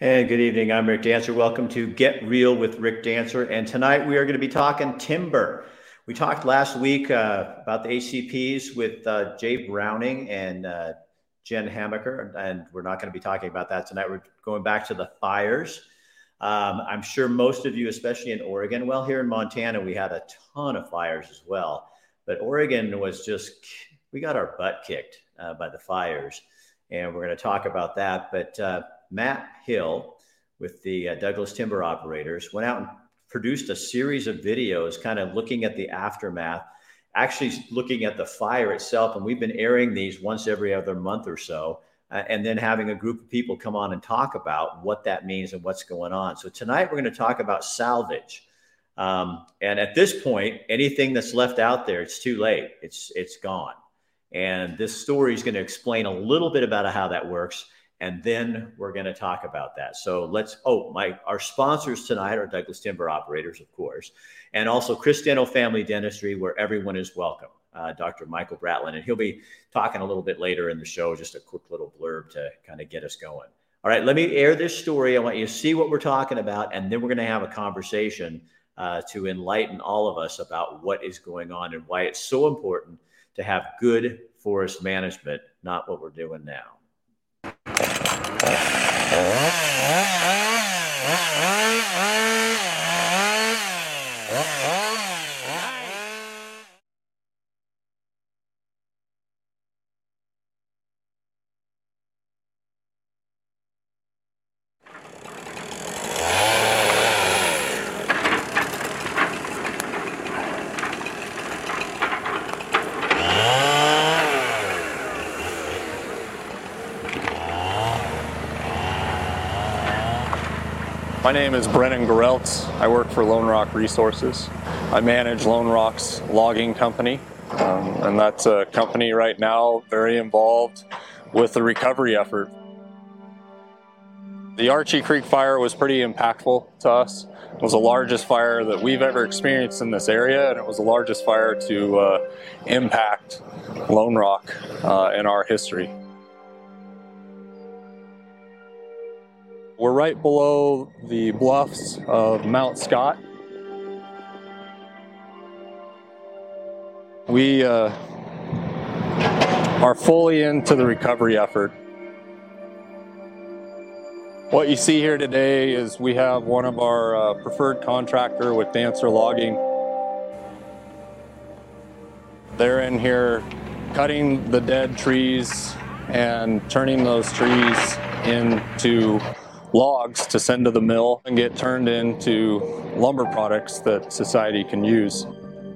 And good evening, I'm Rick Dancer. Welcome to Get Real with Rick Dancer. And tonight we are going to be talking timber. We talked last week about the HCPs with Jay Browning and Jen Hamaker, and we're not going to be talking about that tonight. We're going back to the fires. I'm sure most of you, especially in Oregon, well, here in Montana, we had a ton of fires as well. But Oregon was just, we got our butt kicked by the fires. And we're going to talk about that. But Matt Hill with the Douglas Timber Operators went out and produced a series of videos kind of looking at the aftermath, actually looking at the fire itself. And we've been airing these once every other month or so, and then having a group of people come on and talk about what that means and what's going on. So tonight we're going to talk about salvage. And at this point, anything that's left out there, it's too late. It's gone. And this story is going to explain a little bit about how that works. And then we're going to talk about that. So our sponsors tonight are Douglas Timber Operators, of course, and also Chris Dental Family Dentistry, where everyone is welcome. Dr. Michael Bratlin, and he'll be talking a little bit later in the show, just a quick little blurb to kind of get us going. All right, let me air this story. I want you to see what we're talking about, and then we're going to have a conversation to enlighten all of us about what is going on and why it's so important to have good forest management, not what we're doing now. My name is Brennan Gereltz. I work for Lone Rock Resources. I manage Lone Rock's logging company, and that's a company right now very involved with the recovery effort. The Archie Creek fire was pretty impactful to us. It was the largest fire that we've ever experienced in this area, and it was the largest fire to impact Lone Rock in our history. We're right below the bluffs of Mount Scott. We are fully into the recovery effort. What you see here today is we have one of our preferred contractor with Dancer Logging. They're in here cutting the dead trees and turning those trees into logs to send to the mill and get turned into lumber products that society can use.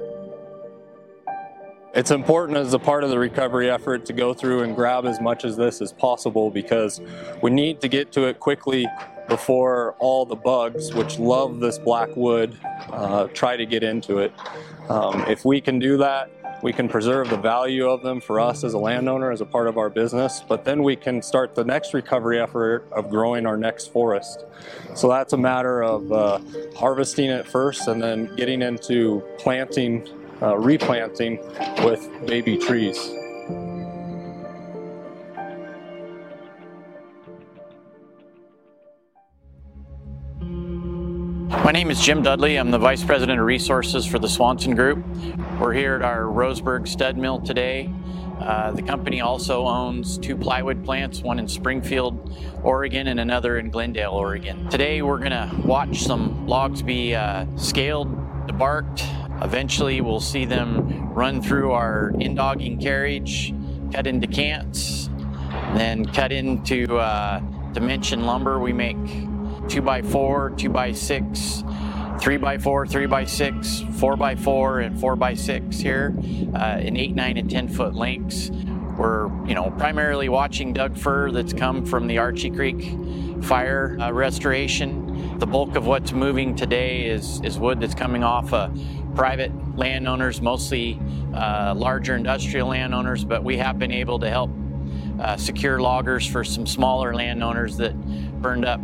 It's important as a part of the recovery effort to go through and grab as much of this as possible, because we need to get to it quickly before all the bugs, which love this black wood, try to get into it. If we can do that, we can preserve the value of them for us as a landowner, as a part of our business, but then we can start the next recovery effort of growing our next forest. So that's a matter of harvesting it first and then getting into planting, replanting with baby trees. My name is Jim Dudley. I'm the Vice President of Resources for the Swanson Group. We're here at our Roseburg stud mill today. The company also owns 2 plywood plants, one in Springfield, Oregon, and another in Glendale, Oregon. Today we're going to watch some logs be scaled, debarked. Eventually we'll see them run through our in-dogging carriage, cut into cants, then cut into dimension lumber. We make 2x4, 2x6, 3x4, 3x6, 4x4, and 4x6 here in 8, 9, and 10 foot lengths. We're primarily watching Doug fir that's come from the Archie Creek fire restoration. The bulk of what's moving today is wood that's coming off private landowners, mostly larger industrial landowners, but we have been able to help secure loggers for some smaller landowners that burned up.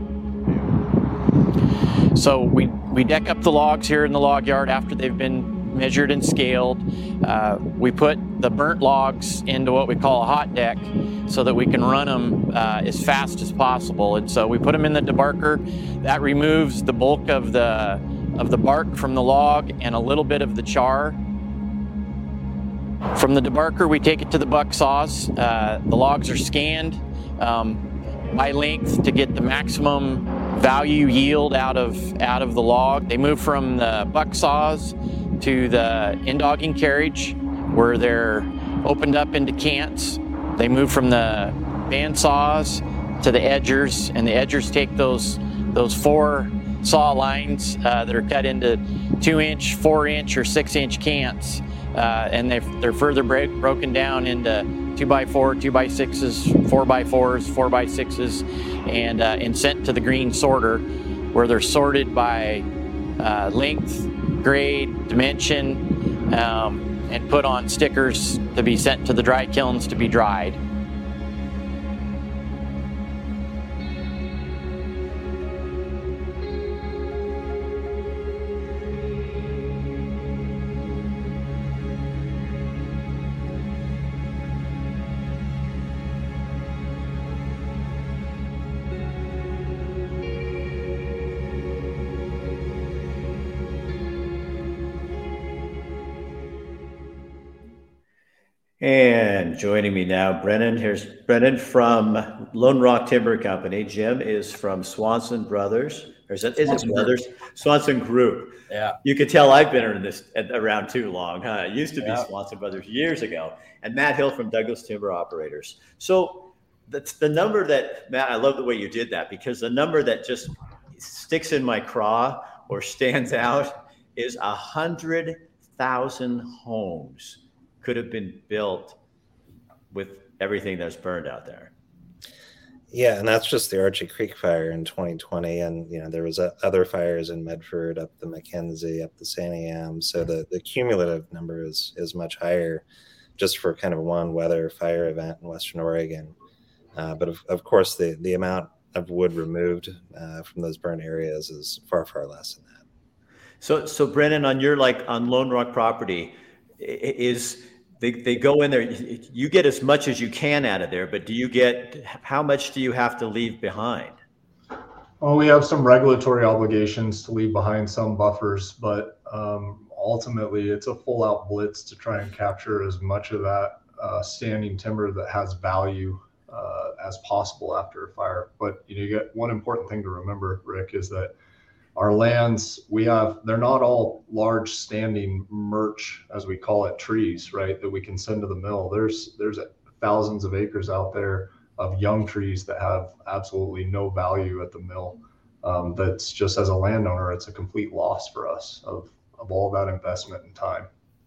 So we deck up the logs here in the log yard after they've been measured and scaled. We put the burnt logs into what we call a hot deck so that we can run them as fast as possible. And so we put them in the debarker. That removes the bulk of the bark from the log and a little bit of the char. From the debarker, we take it to the buck saws. The logs are scanned by length to get the maximum value yield out of the log. They move from the buck saws to the in-dogging carriage, where they're opened up into cants. They move from the band saws to the edgers, and the edgers take those 4 saw lines that are cut into 2-inch, 4-inch, or 6-inch cants, and they're further broken down into 2x4, 2x6s, 4x4s, 4x6s, and sent to the green sorter, where they're sorted by length, grade, dimension, and put on stickers to be sent to the dry kilns to be dried. And joining me now, Brennan. Here's Brennan from Lone Rock Timber Company. Jim is from Swanson Brothers. Or is it Brothers? Swanson Group. Yeah. You could tell I've been in this around too long. Huh? It used to be Swanson Brothers years ago. And Matt Hill from Douglas Timber Operators. So that's the number that, Matt, I love the way you did that, because the number that just sticks in my craw or stands out is 100,000 homes could have been built with everything that's burned out there. Yeah, and that's just the Archie Creek fire in 2020, and there was other fires in Medford, up the Mackenzie, up the Santiam. So the cumulative number is much higher, just for kind of one weather fire event in Western Oregon. But of course, the amount of wood removed from those burned areas is far, far less than that. So Brennan, on your on Lone Rock property, is they go in there, you get as much as you can out of there, but how much do you have to leave behind? Well, we have some regulatory obligations to leave behind some buffers, but ultimately it's a full out blitz to try and capture as much of that standing timber that has value as possible after a fire. But you get one important thing to remember, Rick, is that our lands, they're not all large standing merch, as we call it, trees, right, that we can send to the mill. There's thousands of acres out there of young trees that have absolutely no value at the mill. That's just, as a landowner, it's a complete loss for us of all that investment and time.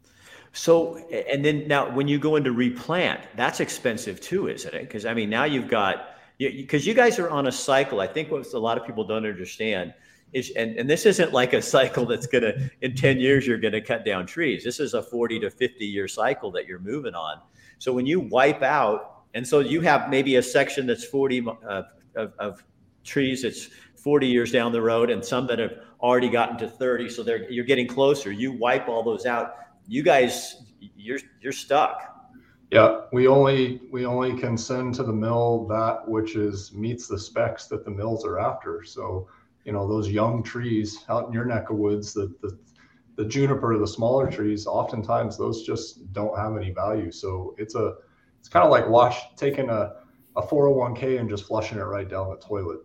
So, and then now when you go into replant, that's expensive too, isn't it? Because now you've got, because you guys are on a cycle. I think what a lot of people don't understand is, and this isn't like a cycle that's going to, in 10 years, you're going to cut down trees. This is a 40 to 50 year cycle that you're moving on. So when you wipe out, and so you have maybe a section that's 40 of trees, it's 40 years down the road, and some that have already gotten to 30. So you're getting closer. You wipe all those out. You guys, you're stuck. Yeah, we only can send to the mill that which meets the specs that the mills are after. So, those young trees out in your neck of woods, the juniper, the smaller trees, oftentimes those just don't have any value. So it's kind of like taking a 401k and just flushing it right down the toilet.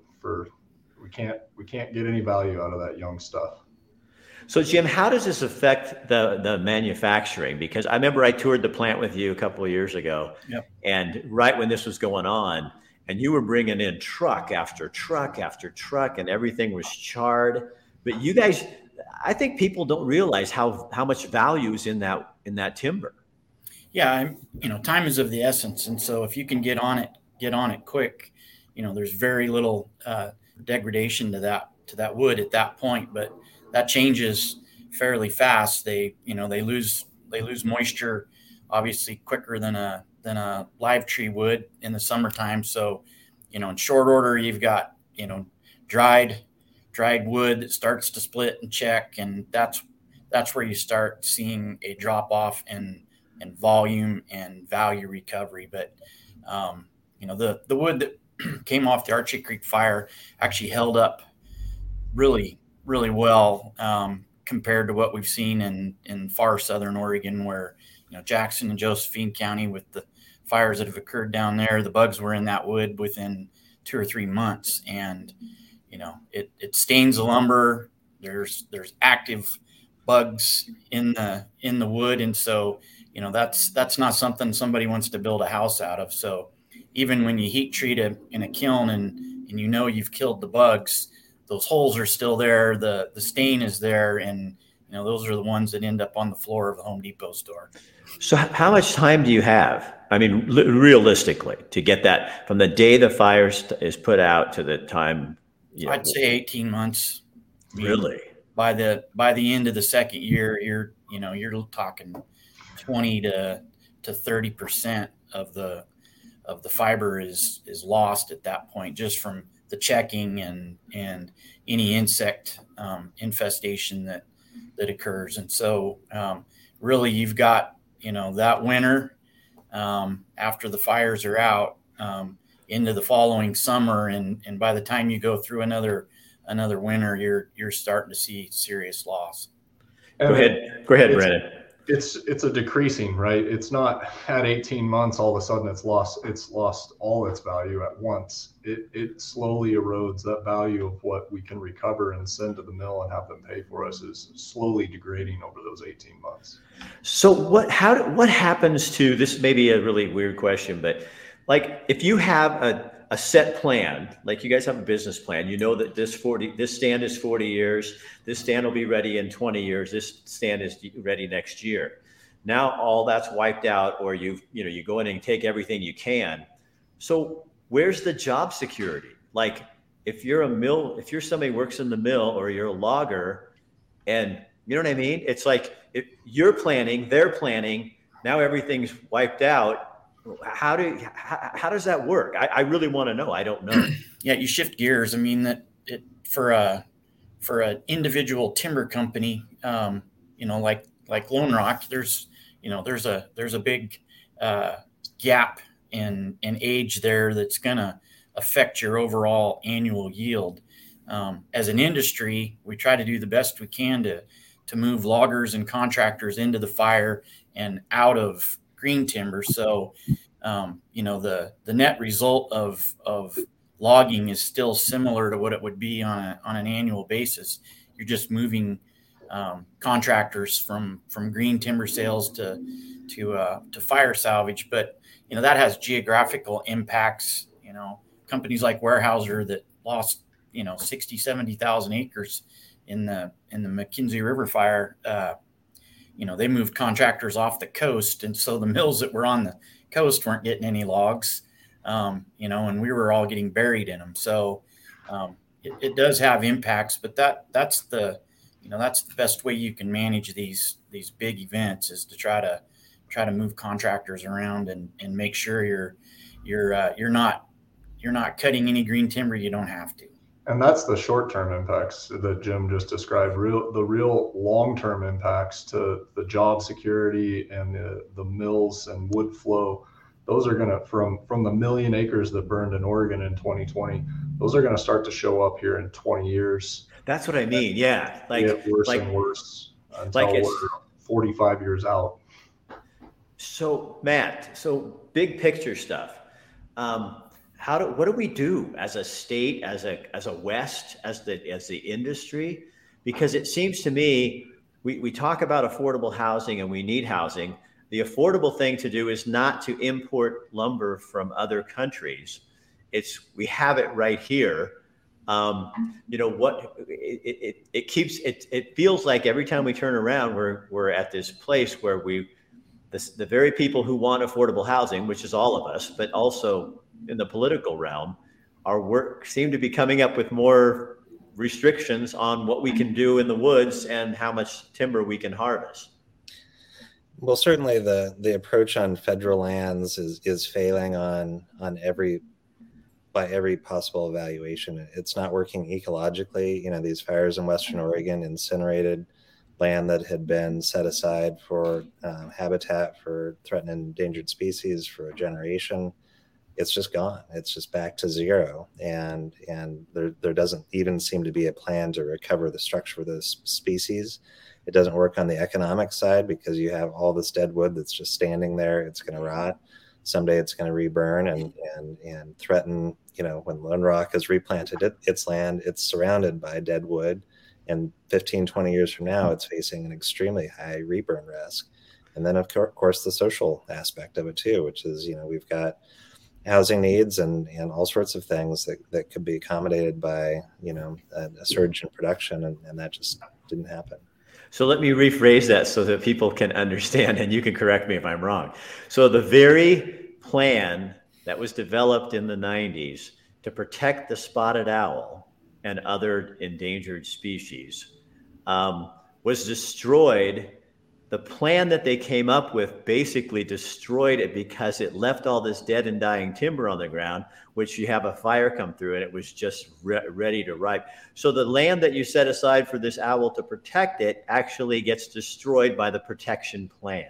We can't get any value out of that young stuff. So Jim, how does this affect the manufacturing? Because I remember I toured the plant with you a couple of years ago, and right when this was going on, and you were bringing in truck after truck after truck, and everything was charred. But you guys, I think people don't realize how much value is in that timber. Yeah, time is of the essence, and so if you can get on it quick, there's very little degradation to that wood at that point. But that changes fairly fast. They lose moisture obviously quicker than a live tree would in the summertime. So, in short order, you've got, dried wood that starts to split and check. And that's that's where you start seeing a drop off in volume and value recovery. But the wood that came off the Archie Creek fire actually held up really, really well compared to what we've seen in far southern Oregon, where Jackson and Josephine County, with the fires that have occurred down there, the bugs were in that wood within 2 or 3 months, and it stains the lumber. There's active bugs in the wood, and so that's not something somebody wants to build a house out of. So even when you heat treat in a kiln and you've killed the bugs, those holes are still there, the stain is there, and those are the ones that end up on the floor of the Home Depot store. So how much time do you have? I mean, realistically, to get that from the day the fire is put out to the time? I'd say 18 months. Really? By the end of the second year, you're talking 20 to 30% of the fiber is lost at that point, just from the checking and any insect infestation that occurs. And so really you've got that winter after the fires are out into the following summer, and by the time you go through another winter, you're starting to see serious loss. Go ahead, Brandon. It's a decreasing, right? It's not at 18 months all of a sudden it's lost all its value at once. It slowly erodes. That value of what we can recover and send to the mill and have them pay for us is slowly degrading over those 18 months. So what happens to this? May be a really weird question, but like if you have a set plan, like you guys have a business plan, that this stand is 40 years, this stand will be ready in 20 years, this stand is ready next year. Now all that's wiped out, or you go in and take everything you can. So where's the job security? Like if you're somebody who works in the mill, or you're a logger, and you know what I mean? It's like if you're planning, they're planning, now everything's wiped out. How does that work? I really want to know. I don't know. Yeah, you shift gears. I mean, for an individual timber company, like Lone Rock, there's a big gap in age there that's going to affect your overall annual yield. As an industry, we try to do the best we can to move loggers and contractors into the fire and out of green timber. So, the net result of logging is still similar to what it would be on an annual basis. You're just moving contractors from green timber sales to fire salvage, but that has geographical impacts. Companies like Weyerhaeuser that lost 60,000-70,000 acres in the McKenzie River fire. They moved contractors off the coast, and so the mills that were on the coast weren't getting any logs, and we were all getting buried in them. So it does have impacts, but that's the best way you can manage these big events, is to try to move contractors around and make sure you're not cutting any green timber you don't have to. And that's the short-term impacts that Jim just described. The real long-term impacts to the job security and the mills and wood flow, those are going to, from the 1 million acres that burned in Oregon in 2020, those are going to start to show up here in 20 years. That's what I mean. Yeah. Get worse and worse until we're 45 years out. So Matt, big picture stuff. What do we do as a state, as a West, as the industry? Because it seems to me we talk about affordable housing and we need housing. The affordable thing to do is not to import lumber from other countries. We have it right here. It feels like every time we turn around, we're at this place where the very people who want affordable housing, which is all of us, but also in the political realm, seem to be coming up with more restrictions on what we can do in the woods and how much timber we can harvest. Well, certainly the approach on federal lands is failing by every possible evaluation. It's not working ecologically. These fires in Western Oregon incinerated land that had been set aside for habitat for threatened and endangered species for a generation. It's just gone. It's just back to zero. And there doesn't even seem to be a plan to recover the structure of those species. It doesn't work on the economic side because you have all this dead wood that's just standing there. It's going to rot. Someday it's going to reburn and threaten, when Lone Rock has replanted its land, it's surrounded by dead wood. And 15, 20 years from now, it's facing an extremely high reburn risk. And then, of course, the social aspect of it, too, which is, we've got housing needs and all sorts of things that could be accommodated by, a surge in production. And that just didn't happen. So let me rephrase that so that people can understand, and you can correct me if I'm wrong. So the very plan that was developed in the 90s to protect the spotted owl and other endangered species was destroyed. The plan that they came up with basically destroyed it because it left all this dead and dying timber on the ground, which you have a fire come through and it was just ready to ripe. So the land that you set aside for this owl to protect it actually gets destroyed by the protection plan.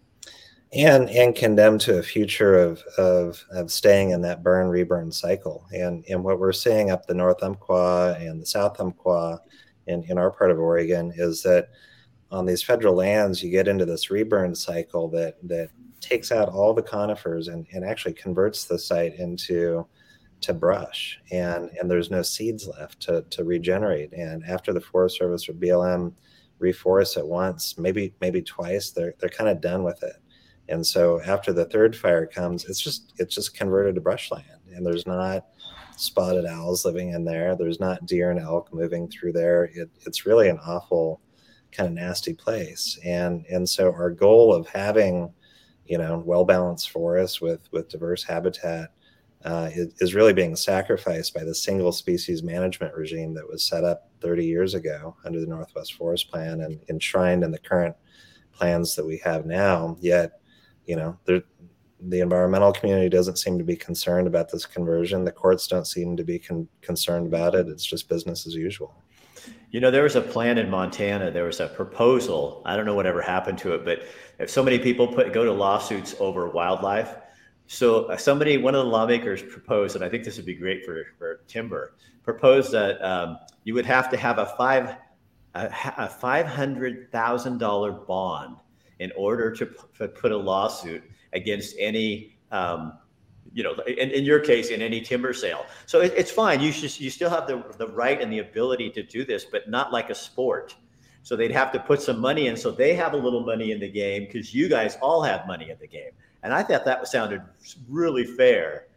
And condemned to a future of staying in that burn reburn cycle. And what we're seeing up the North Umpqua and the South Umpqua in our part of Oregon is that on these federal lands, you get into this reburn cycle that takes out all the conifers and actually converts the site into brush. And there's no seeds left to regenerate. And after the Forest Service or BLM reforests it once, maybe twice, they're kind of done with it. And so after the third fire comes, it's just converted to brushland, and there's not spotted owls living in there. There's not deer and elk moving through there. It's really an awful, kind of nasty place. And so our goal of having, well-balanced forests with diverse habitat is really being sacrificed by the single species management regime that was set up 30 years ago under the Northwest Forest Plan and enshrined in the current plans that we have now. Yet, the environmental community doesn't seem to be concerned about this conversion. The courts don't seem to be concerned about it. It's just business as usual. There was a plan in Montana. There was a proposal. I don't know whatever happened to it, but if so many people go to lawsuits over wildlife. So one of the lawmakers proposed, and I think this would be great for timber, proposed that you would have to have a $500,000 bond in order to put a lawsuit against any, in your case, in any timber sale. So it's fine. You still have the right and the ability to do this, but not like a sport. So they'd have to put some money in. So they have a little money in the game because you guys all have money in the game. And I thought that sounded really fair.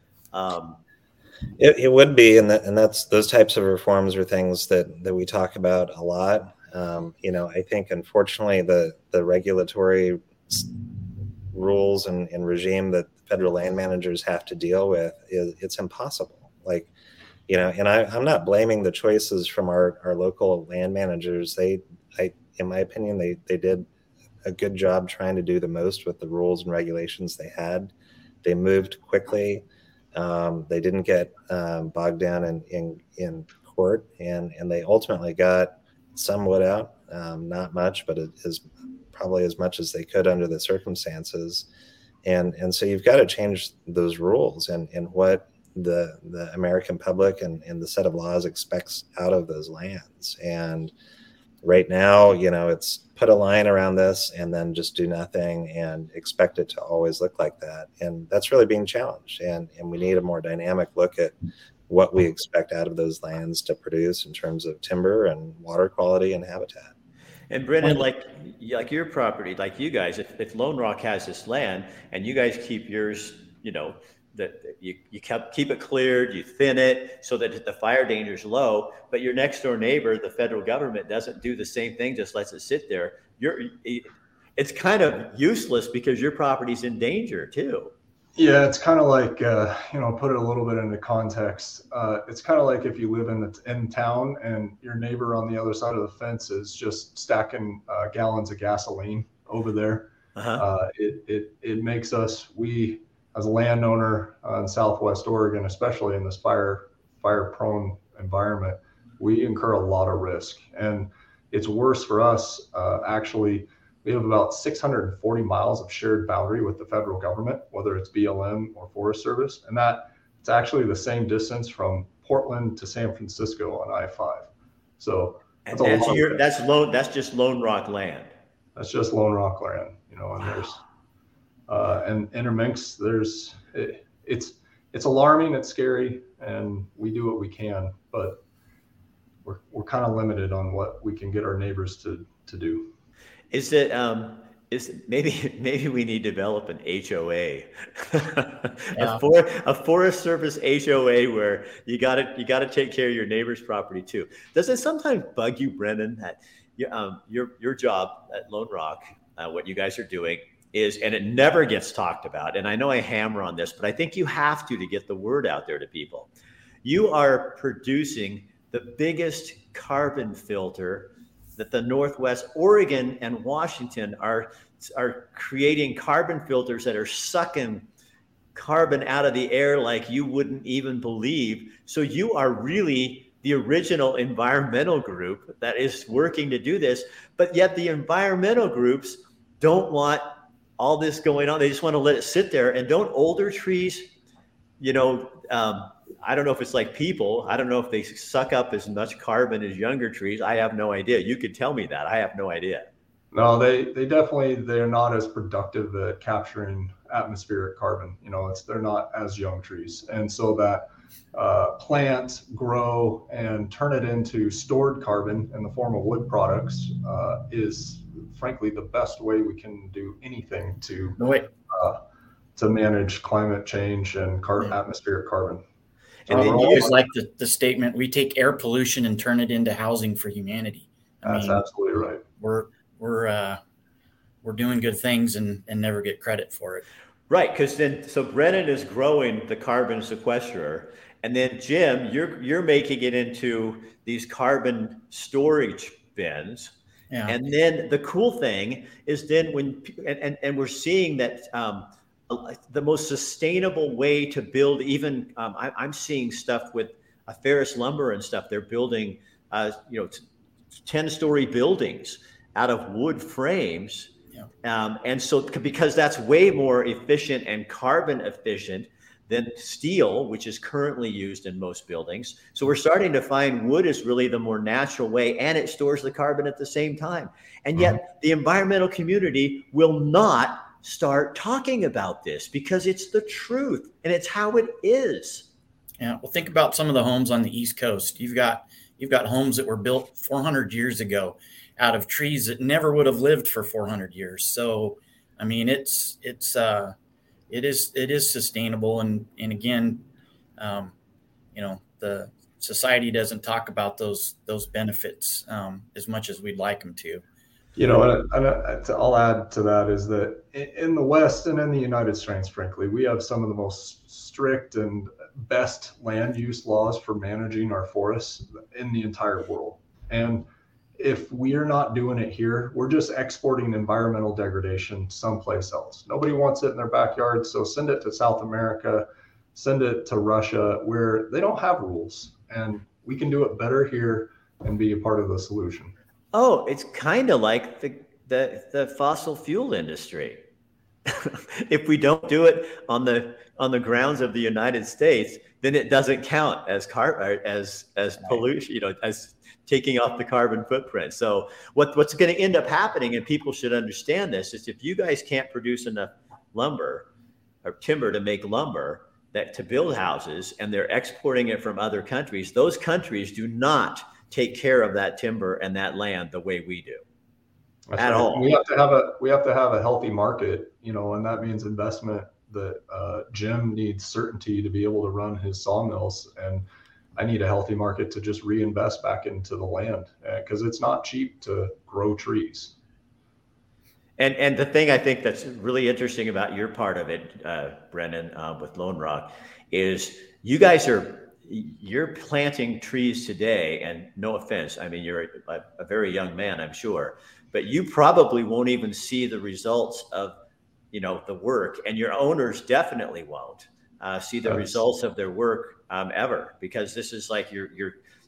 It would be, and that's those types of reforms are things that we talk about a lot. I think unfortunately the regulatory rules and regime that federal land managers have to deal with it's impossible. And I'm not blaming the choices from our local land managers. In my opinion, they did a good job trying to do the most with the rules and regulations they had. They moved quickly. They didn't get bogged down in court, and they ultimately got some wood out, not much, but it is probably as much as they could under the circumstances. And so you've got to change those rules and what the American public and the set of laws expects out of those lands. And right now, it's put a line around this and then just do nothing and expect it to always look like that. And that's really being challenged. And we need a more dynamic look at what we expect out of those lands to produce in terms of timber and water quality and habitat. And Brendan, like your property, like you guys, if Lone Rock has this land and you guys keep yours, that you keep it cleared, you thin it so that the fire danger is low, but your next door neighbor, the federal government, doesn't do the same thing, just lets it sit there. It's kind of useless because your property's in danger too. Yeah, it's kind of like, put it a little bit into context. It's kind of like if you live in town and your neighbor on the other side of the fence is just stacking gallons of gasoline over there. Uh-huh. It makes us, as a landowner in Southwest Oregon, especially in this fire-prone environment, we incur a lot of risk. And It's worse for us. Actually, we have about 640 miles of shared boundary with the federal government, whether it's BLM or Forest Service, and it's actually the same distance from Portland to San Francisco on I-5. So that's just Lone Rock land. That's just Lone Rock land, and wow. There's and interminx. It's alarming, it's scary, and we do what we can, but we're kind of limited on what we can get our neighbors to do. Is it maybe we need to develop an HOA, a Forest Service HOA where you got to take care of your neighbor's property too. Does it sometimes bug you, Brennan, that your job at Lone Rock, what you guys are doing is, and it never gets talked about, and I know I hammer on this, but I think you have to get the word out there to people. You are producing the biggest carbon filter that the Northwest, Oregon and Washington are creating carbon filters that are sucking carbon out of the air like you wouldn't even believe. So you are really the original environmental group that is working to do this, but yet the environmental groups don't want all this going on. They just want to let it sit there. And don't older trees, I don't know if it's like people. I don't know if they suck up as much carbon as younger trees. I have no idea. You could tell me that. I have no idea. No, they're not as productive at capturing atmospheric carbon. They're not as young trees. And so that plant grow and turn it into stored carbon in the form of wood products is frankly the best way we can do anything to manage climate change and atmospheric carbon. And then you use like the statement, we take air pollution and turn it into housing for humanity. That's absolutely right. We're doing good things and never get credit for it. Right, so Brennan is growing the carbon sequesterer, and then Jim, you're making it into these carbon storage bins. Yeah. And then the cool thing is then and we're seeing that the most sustainable way to build, even I'm seeing stuff with Ferris Lumber and stuff. They're building 10-story buildings out of wood frames. Yeah. And so because that's way more efficient and carbon efficient than steel, which is currently used in most buildings. So we're starting to find wood is really the more natural way, and it stores the carbon at the same time. And yet the environmental community will not start talking about this because it's the truth and it's how it is. Yeah. Well, think about some of the homes on the East Coast. You've got homes that were built 400 years ago out of trees that never would have lived for 400 years. So, I mean, it is sustainable. And again, the society doesn't talk about those benefits as much as we'd like them to. I'll add to that is that in the West and in the United States, frankly, we have some of the most strict and best land use laws for managing our forests in the entire world. And if we're not doing it here, we're just exporting environmental degradation someplace else. Nobody wants it in their backyard, so send it to South America, send it to Russia, where they don't have rules. And we can do it better here and be a part of the solution. Oh, it's kind of like the fossil fuel industry. If we don't do it on the grounds of the United States, then it doesn't count as pollution, as taking off the carbon footprint. So what's going to end up happening, and people should understand this, is if you guys can't produce enough lumber or timber to make lumber to build houses, and they're exporting it from other countries, those countries do not take care of that timber and that land the way we do. That's at right. All. We have to have a healthy market, and that means investment. That Jim needs certainty to be able to run his sawmills, and I need a healthy market to just reinvest back into the land because it's not cheap to grow trees. And the thing I think that's really interesting about your part of it, Brennan, with Lone Rock, is you're planting trees today, and no offense, I mean, you're a very young man, I'm sure, but you probably won't even see the results of, the work, and your owners definitely won't see the results of their work ever, because this is like you're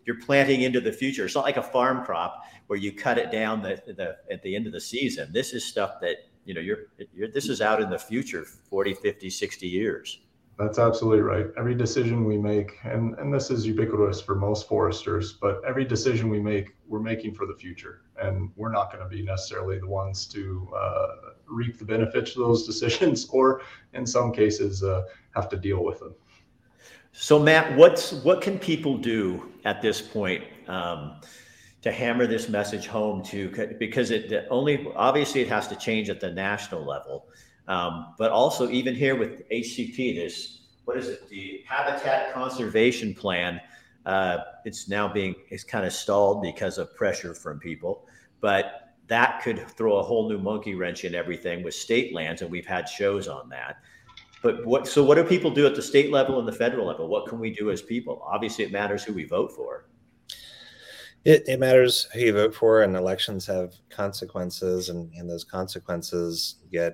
you're planting into the future. It's not like a farm crop where you cut it down at the end of the season. This is stuff that, this is out in the future, 40, 50, 60 years. That's absolutely right. Every decision we make, and this is ubiquitous for most foresters, but every decision we make, we're making for the future. And we're not going to be necessarily the ones to reap the benefits of those decisions, or in some cases, have to deal with them. So Matt, what can people do at this point to hammer this message home because obviously it has to change at the national level. But also even here with HCP, the Habitat Conservation Plan, it's kind of stalled because of pressure from people, but that could throw a whole new monkey wrench in everything with state lands. And we've had shows on that. But what do people do at the state level and the federal level? What can we do as people? Obviously it matters who we vote for. It matters who you vote for, and elections have consequences, and those consequences get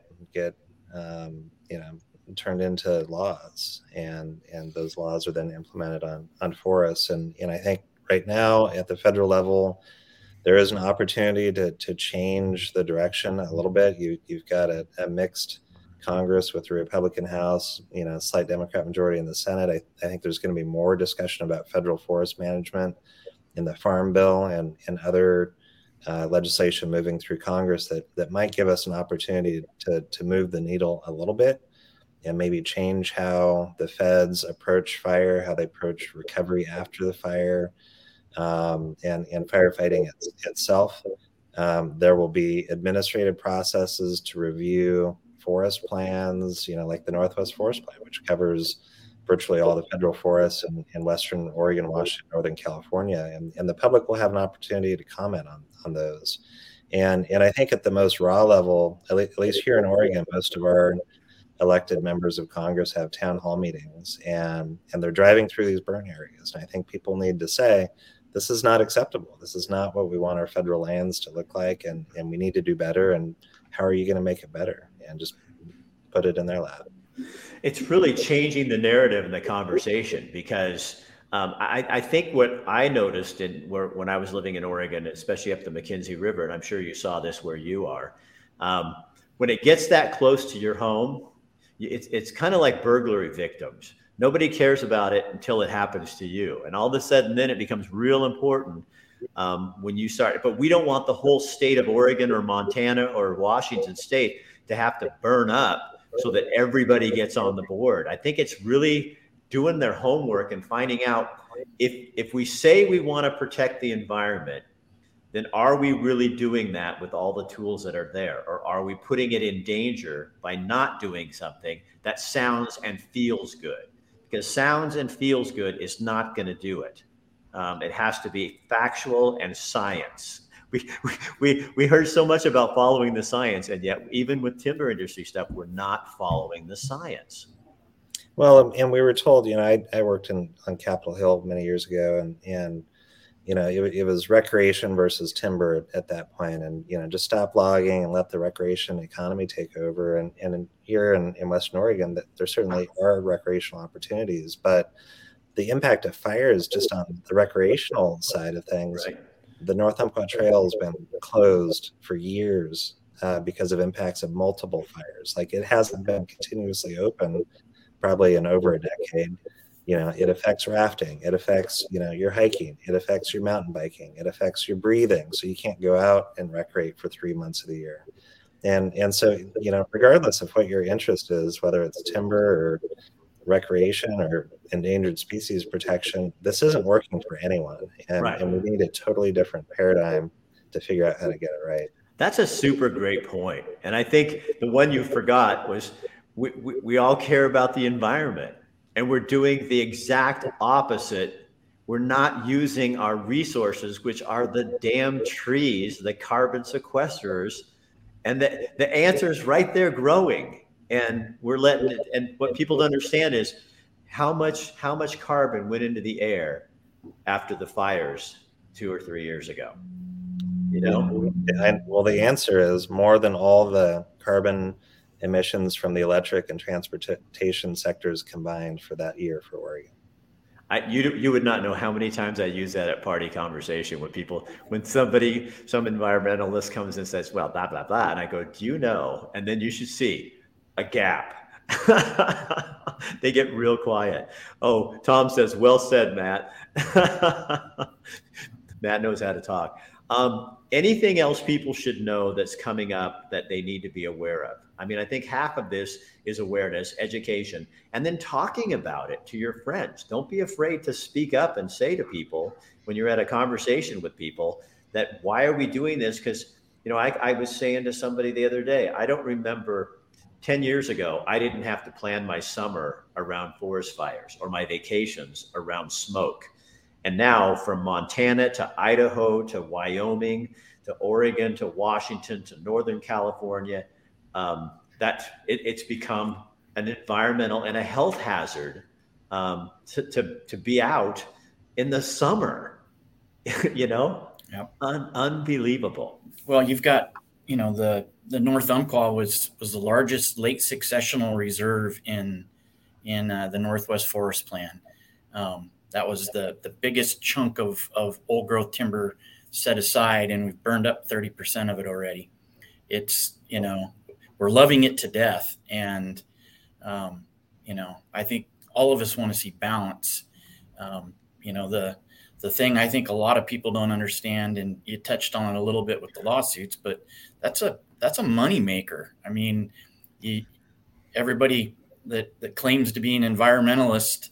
turned into laws, and those laws are then implemented on forests. And I think right now at the federal level, there is an opportunity to change the direction a little bit. You've got a mixed Congress with the Republican House, slight Democrat majority in the Senate. I think there's going to be more discussion about federal forest management in the Farm Bill and other legislation moving through Congress that might give us an opportunity to move the needle a little bit and maybe change how the feds approach fire, how they approach recovery after the fire, and firefighting itself. There will be administrative processes to review forest plans, like the Northwest Forest Plan, which covers virtually all the federal forests in Western Oregon, Washington, Northern California. And the public will have an opportunity to comment on those. And I think at the most raw level, at least here in Oregon, most of our elected members of Congress have town hall meetings, and they're driving through these burn areas. And I think people need to say, this is not acceptable. This is not what we want our federal lands to look like, and we need to do better. And how are you going to make it better? And just put it in their lap. It's really changing the narrative in the conversation, because I think what I noticed when I was living in Oregon, especially up the McKenzie River, and I'm sure you saw this where you are, when it gets that close to your home, it's kind of like burglary victims. Nobody cares about it until it happens to you. And all of a sudden, then it becomes real important when you start. But we don't want the whole state of Oregon or Montana or Washington State to have to burn up so that everybody gets on the board. I think it's really doing their homework and finding out if we say we want to protect the environment, then are we really doing that with all the tools that are there? Or are we putting it in danger by not doing something that sounds and feels good? Because sounds and feels good is not going to do it. It has to be factual and science. We heard so much about following the science, and yet even with timber industry stuff, we're not following the science. Well, and we were told, I worked on Capitol Hill many years ago, and it was recreation versus timber at that point, and just stop logging and let the recreation economy take over. And here in Western Oregon, that there certainly are recreational opportunities, but the impact of fire is just on the recreational side of things. Right. The North Umpqua Trail has been closed for years because of impacts of multiple fires. Like, it hasn't been continuously open probably in over a decade. It affects rafting. It affects, your hiking. It affects your mountain biking. It affects your breathing. So you can't go out and recreate for 3 months of the year. And so, regardless of what your interest is, whether it's timber or recreation or endangered species protection, this isn't working for anyone. And we need a totally different paradigm to figure out how to get it right. That's a super great point. And I think the one you forgot was we all care about the environment, and we're doing the exact opposite. We're not using our resources, which are the damn trees, the carbon sequesters, and the answer is right there growing. And we're letting it, and what people don't understand is how much carbon went into the air after the fires 2 or 3 years ago. Well, the answer is more than all the carbon emissions from the electric and transportation sectors combined for that year for Oregon. You would not know how many times I use that at party conversation when some environmentalist comes and says, well, blah, blah, blah. And I go, do you know? And then you should see a gap. They get real quiet. Oh, Tom says, well said, Matt. Matt knows how to talk. Anything else people should know that's coming up that they need to be aware of? I mean, I think half of this is awareness, education, and then talking about it to your friends. Don't be afraid to speak up and say to people when you're at a conversation with people that, why are we doing this? Because, I was saying to somebody the other day, I don't remember 10 years ago, I didn't have to plan my summer around forest fires or my vacations around smoke. And now from Montana to Idaho to Wyoming to Oregon to Washington to Northern California, it's become an environmental and a health hazard to be out in the summer, Yep. Unbelievable. Well, you've got, the North Umpqua was the largest late successional reserve in the Northwest Forest Plan. That was the biggest chunk of old growth timber set aside, and we've burned up 30% of it already. It's, we're loving it to death. And, I think all of us want to see balance. The thing I think a lot of people don't understand, and you touched on it a little bit with the lawsuits, but that's a money maker. I mean, everybody that claims to be an environmentalist,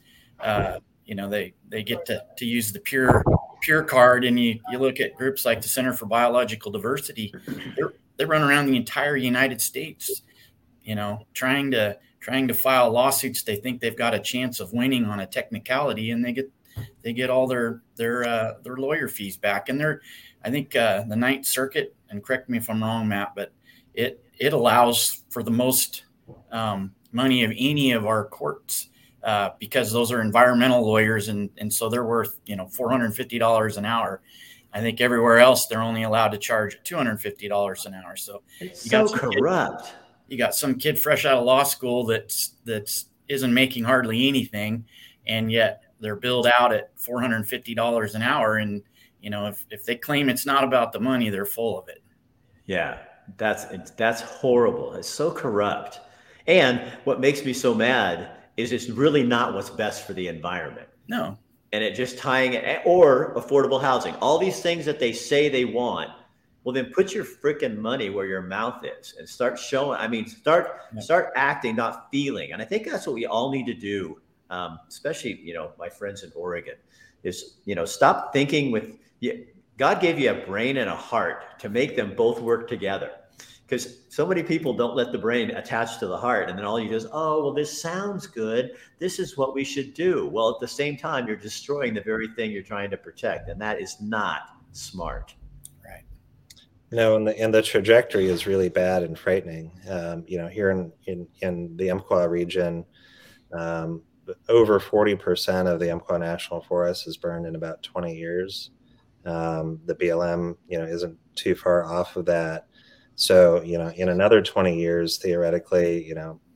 they get to use the pure card, and you look at groups like the Center for Biological Diversity, they run around the entire United States, trying to file lawsuits. They think they've got a chance of winning on a technicality, and they get all their lawyer fees back. And I think the Ninth Circuit, and correct me if I'm wrong, Matt, but it allows for the most money of any of our courts. Because those are environmental lawyers, and so they're worth $450 an hour. I think everywhere else they're only allowed to charge $250 an hour. So it's so corrupt. You got some kid fresh out of law school that isn't making hardly anything, and yet they're billed out at $450 an hour. And if they claim it's not about the money, they're full of it. Yeah, that's horrible. It's so corrupt. And what makes me so mad is it's really not what's best for the environment. No. And it just tying it, or affordable housing, all these things that they say they want. Well, then put your freaking money where your mouth is and start showing. I mean, start acting, not feeling. And I think that's what we all need to do. Especially, my friends in Oregon, is, stop thinking with God gave you a brain and a heart to make them both work together. Because so many people don't let the brain attach to the heart. And then all you do is, oh, well, this sounds good. This is what we should do. Well, at the same time, you're destroying the very thing you're trying to protect. And that is not smart. Right. And the trajectory is really bad and frightening. Here in the Umpqua region, over 40% of the Umpqua National Forest is burned in about 20 years. The BLM, isn't too far off of that. So, in another 20 years, theoretically,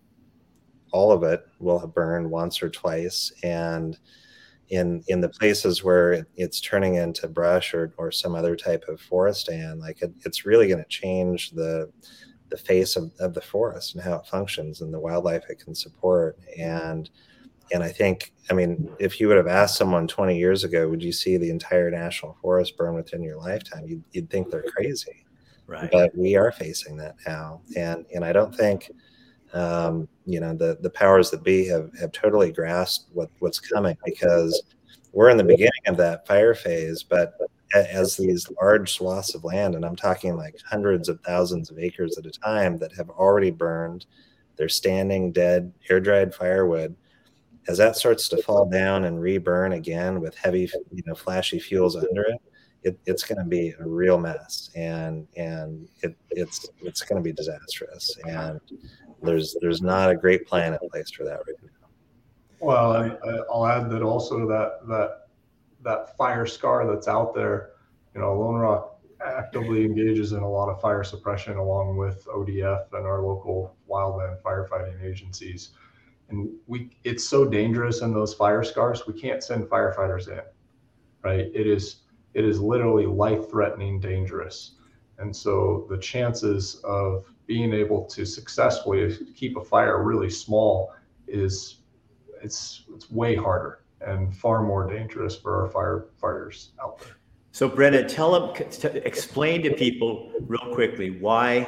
all of it will have burned once or twice. And in the places where it's turning into brush or some other type of forest stand, it's really going to change the face of the forest and how it functions and the wildlife it can support. And I think, if you would have asked someone 20 years ago, would you see the entire national forest burn within your lifetime? You'd think they're crazy. Right. But we are facing that now. And I don't think, the powers that be have totally grasped what's coming, because we're in the beginning of that fire phase. But as these large swaths of land, and I'm talking like hundreds of thousands of acres at a time that have already burned, they're standing dead, air-dried firewood. As that starts to fall down and re-burn again with heavy, flashy fuels under it, it's going to be a real mess, and it's going to be disastrous. And there's not a great plan in place for that right now. Well, I'll add that also that fire scar that's out there. Lone Rock actively engages in a lot of fire suppression along with ODF and our local wildland firefighting agencies. And it's so dangerous in those fire scars, we can't send firefighters in, right? It is literally life-threatening dangerous. And so the chances of being able to successfully keep a fire really small it's way harder and far more dangerous for our firefighters out there. So Brennan, explain to people real quickly why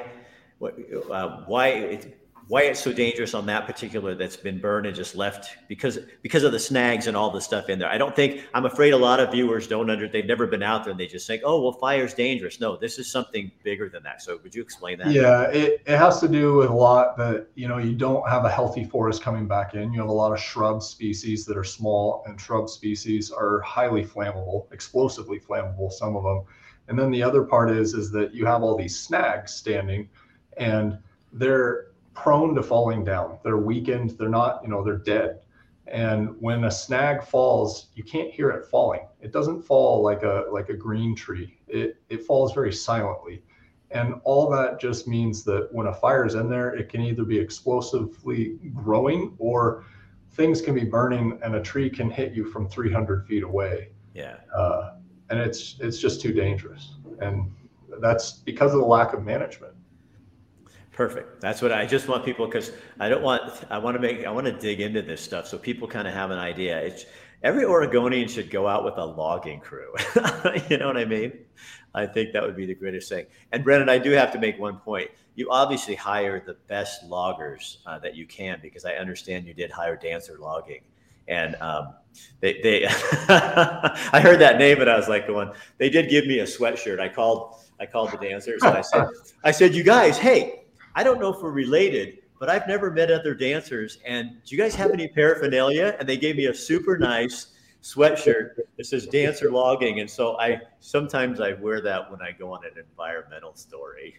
it's so dangerous on that particular that's been burned and just left because of the snags and all the stuff in there. I'm afraid a lot of viewers they've never been out there and they just think, oh, well, fire's dangerous. No, this is something bigger than that. So would you explain that? Yeah, it has to do with a lot that, you don't have a healthy forest coming back in. You have a lot of shrub species that are small, and shrub species are highly flammable, explosively flammable, some of them. And then the other part is that you have all these snags standing, and they're prone to falling down. They're weakened. They're not, they're dead. And when a snag falls, you can't hear it falling. It doesn't fall like a green tree. It falls very silently. And all that just means that when a fire's in there, it can either be explosively growing or things can be burning and a tree can hit you from 300 feet away. Yeah. And it's just too dangerous. And that's because of the lack of management. Perfect. That's what I just want people, because I want to dig into this stuff so people kind of have an idea. Every Oregonian should go out with a logging crew. You know what I mean? I think that would be the greatest thing. And Brennan, I do have to make one point. You obviously hire the best loggers that you can, because I understand you did hire Dancer Logging. And they I heard that name and I was like they did give me a sweatshirt. I called the dancers and I said, you guys, hey, I don't know if we're related, but I've never met other dancers. And do you guys have any paraphernalia? And they gave me a super nice sweatshirt that says Dancer Logging. And so sometimes I wear that when I go on an environmental story.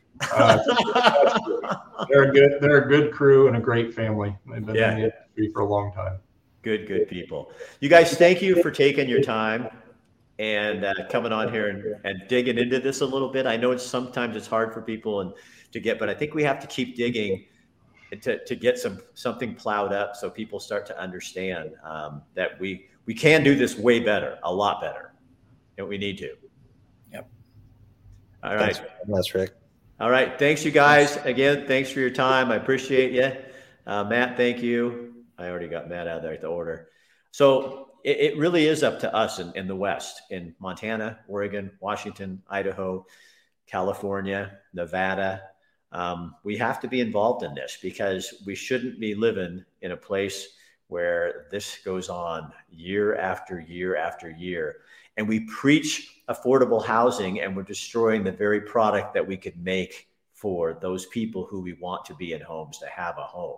They're a good crew and a great family. They've been in the industry for a long time. Good people. You guys, thank you for taking your time and coming on here and digging into this a little bit. I know sometimes it's hard for people but I think we have to keep digging to get something plowed up so people start to understand that we can do this way better, a lot better, and we need to. Yep. All right. Thanks, Rick. All right. Thanks, you guys. Again, thanks for your time. I appreciate you. Matt, thank you. I already got Matt out of there at the order. So it really is up to us in the West, in Montana, Oregon, Washington, Idaho, California, Nevada. We have to be involved in this, because we shouldn't be living in a place where this goes on year after year after year. And we preach affordable housing and we're destroying the very product that we could make for those people who we want to be in homes, to have a home.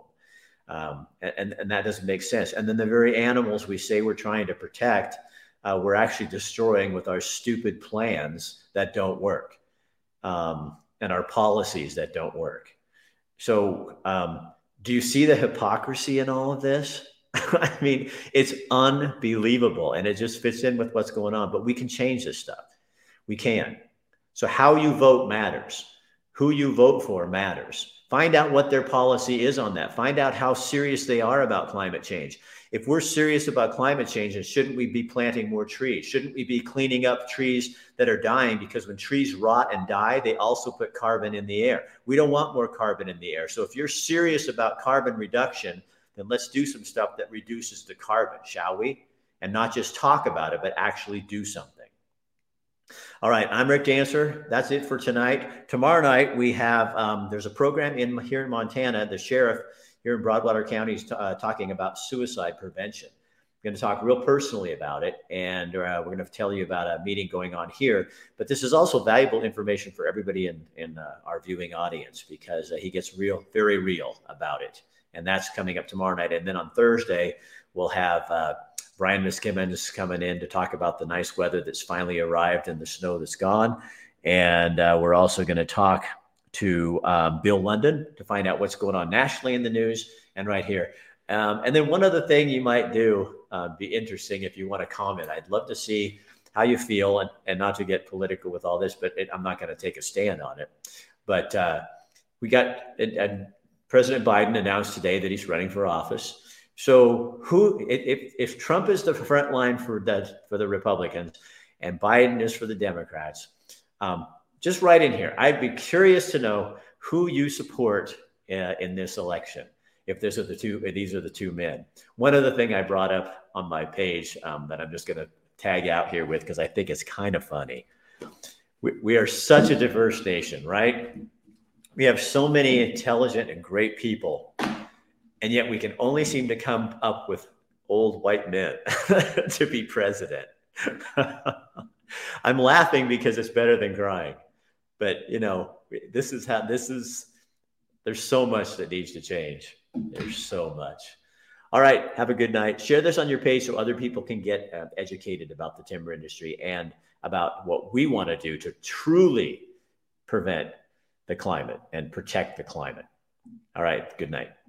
And that doesn't make sense. And then the very animals we say we're trying to protect, we're actually destroying with our stupid plans that don't work. And our policies that don't work. So do you see the hypocrisy in all of this? I mean, it's unbelievable, and it just fits in with what's going on. But we can change this stuff. We can. So how you vote matters. Who you vote for matters. Find out what their policy is on that. Find out how serious they are about climate change. If we're serious about climate change, then shouldn't we be planting more trees? Shouldn't we be cleaning up trees that are dying? Because when trees rot and die, they also put carbon in the air. We don't want more carbon in the air. So if you're serious about carbon reduction, then let's do some stuff that reduces the carbon, shall we? And not just talk about it, but actually do something. All right, I'm Rick Dancer. That's it for tonight. Tomorrow night, we have, there's a program here in Montana. The sheriff here in Broadwater County is talking about suicide prevention. We're going to talk real personally about it, and we're going to tell you about a meeting going on here. But this is also valuable information for everybody in our viewing audience, because he gets very real about it. And that's coming up tomorrow night. And then on Thursday, we'll have Brian Miskimmons coming in to talk about the nice weather that's finally arrived and the snow that's gone. And we're also going to talk to Bill London to find out what's going on nationally in the news and right here. And then one other thing you might do, be interesting if you want to comment. I'd love to see how you feel, and not to get political with all this, but I'm not going to take a stand on it. But we got, and President Biden announced today that he's running for office. So if Trump is the front line for the Republicans and Biden is for the Democrats, just write in here. I'd be curious to know who you support in this election. If these are the two men. One other thing I brought up on my page that I'm just going to tag out here with, because I think it's kind of funny. We are such a diverse nation, right? We have so many intelligent and great people, and yet we can only seem to come up with old white men to be president. I'm laughing because it's better than crying. But, there's so much that needs to change. There's so much. All right. Have a good night. Share this on your page so other people can get educated about the timber industry and about what we want to do to truly prevent the climate and protect the climate. All right. Good night.